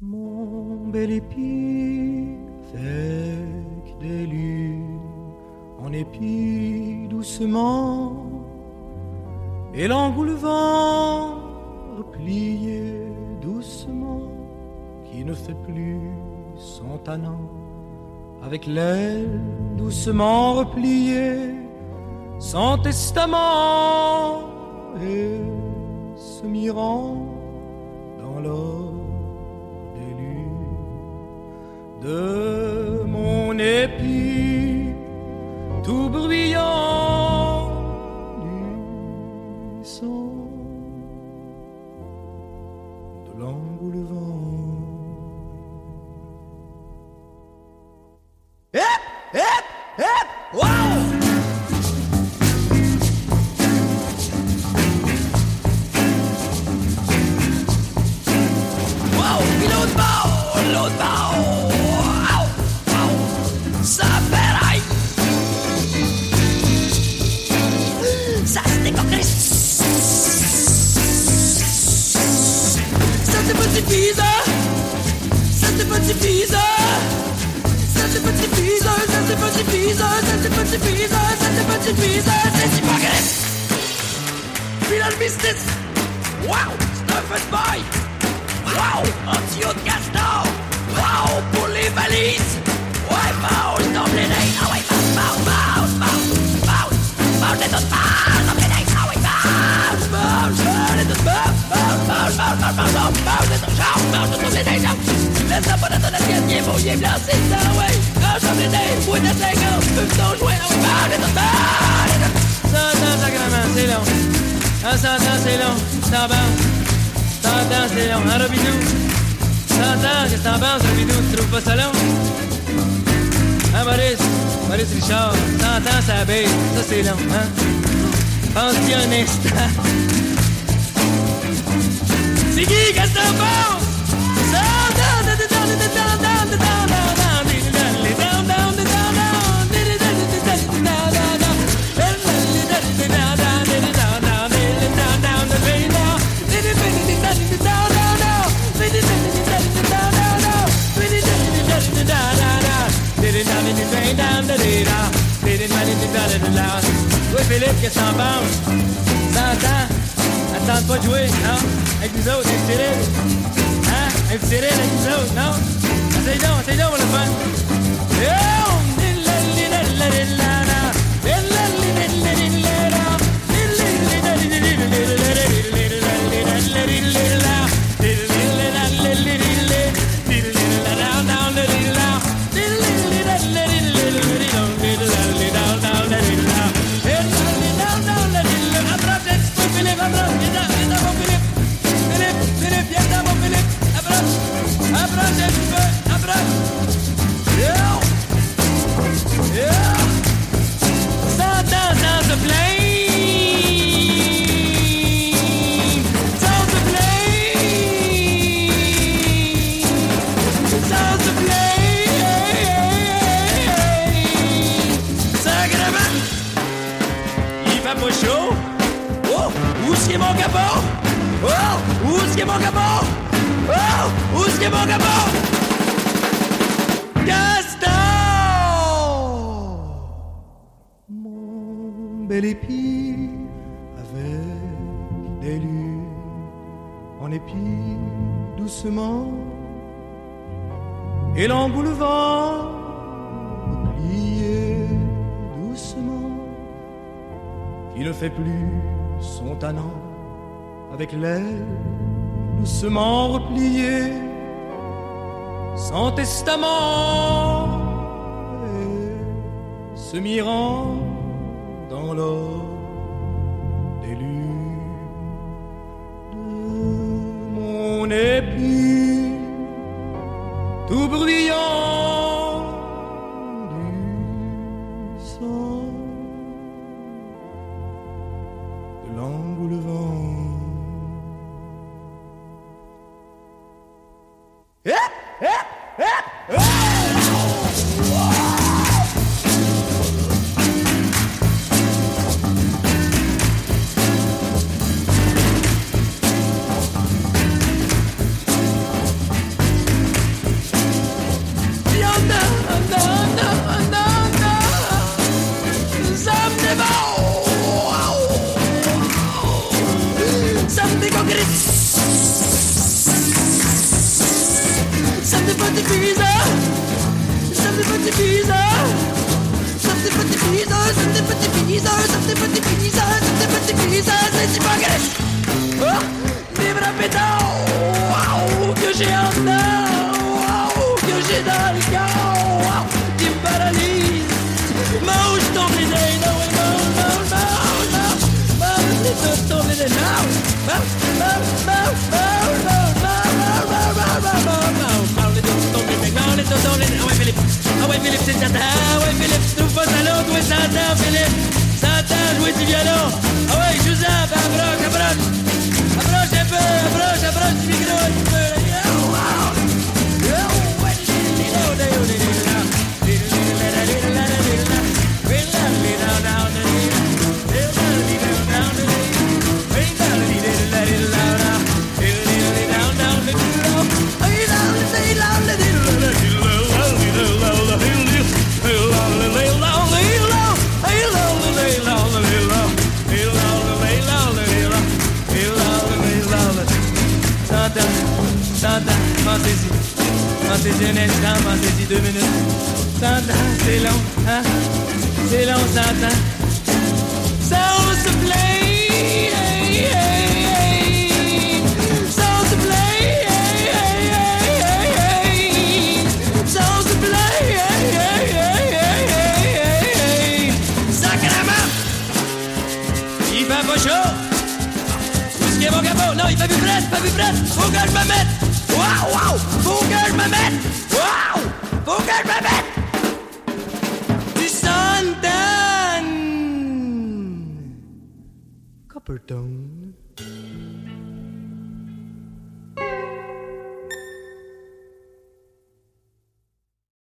Mon bel épi avec des lunes en épi doucement et l'engoulevent replié doucement qui ne fait plus son tannant avec l'aile doucement repliée sans testament et se mirant dans l'or de mon épi tout bruyant du sang de l'engoulevent. Hip, hip, hip, wow! L'autre bord, ça fait raille. Ça se déconcrise. Ça se modifie. Ça se modifie. Ça se modifie. Ça se modifie. Ça se modifie. Ça se modifie. C'est hypocrite. Puis dans le business. Wow, c'est un feu de paille. Wow, en tuyau de castor. Wow, pour les valises. Ouais, mange dans les nains. Ah ouais, mange les autres, mange dans les nains. Ah ouais, mange les autres, mange les nains. Laisse-la pas dans ton assiette, il est beau, il est blanc, c'est ça, ouais. Mange dans les nains, bois de 50, fume ton joint. Ah ouais, mange les autres, mange les autres. 100 ans, sacrément, c'est long. En 100 ans, c'est long, t'en bandes. 100 ans, c'est long, en Robidou. 100 ans, qu'est-ce que t'en penses, Robidou? Tu trouves pas ça long? Hein, Maurice Richard, 100 ans, ça baisse. Ça, c'est long, hein? Pense-y un instant. C'est qui, qu'est-ce que t'en penses? 100 ans, oui, Philippe, qu'est-ce que t'en penses? 100 ans, attends pas de jouer, non? Avec nous autres, avec Cyril. Hein? Avec Cyril, avec nous autres, non? Essaye donc, on le fait. Mon bel épi avec des lunes en épi doucement et l'engoulevent plié doucement qui ne fait plus son tannant avec l'aile doucement repliée sans testament et se mirant dans l'or des lunes de mon épi tout bruyant du sang de l'engoulevent. petit pizza. Something but the pizza. Something but the pizza. Something but the pizza. Something but the pizza. Something but the pizza. C'est spaghetti. Oh, vive la pétard. Waouh, que j'ai en dedans. Waouh, que j'ai dans le cœur. Waouh, tu me paralyses. Mange ton bidé. Non, oui, mange. Mange ton bidé. Ah ouais Philippe, c'est Satan. Ah ouais Philippe, tu trouves pas ça l'autre. Oui Satan, Philippe. Satan, jouer du violon. Ah ouais, joue-en, approche. Approche un peu, approche du micro un petit peu. Santa, pensez-y un instant, pensez-y 2 minutes. Santa, c'est long, hein? C'est long, Santa. Sans se plaît, sans se plaît, sans se plaît, sacrément! Il fait pas chaud! Où est-ce qu'il est mon capot? Non, il fait plus prête! Faut que je me mette! Wow! Faut que je me mette! Wow! Faut que je me mette! Du Sundown! Coppertone.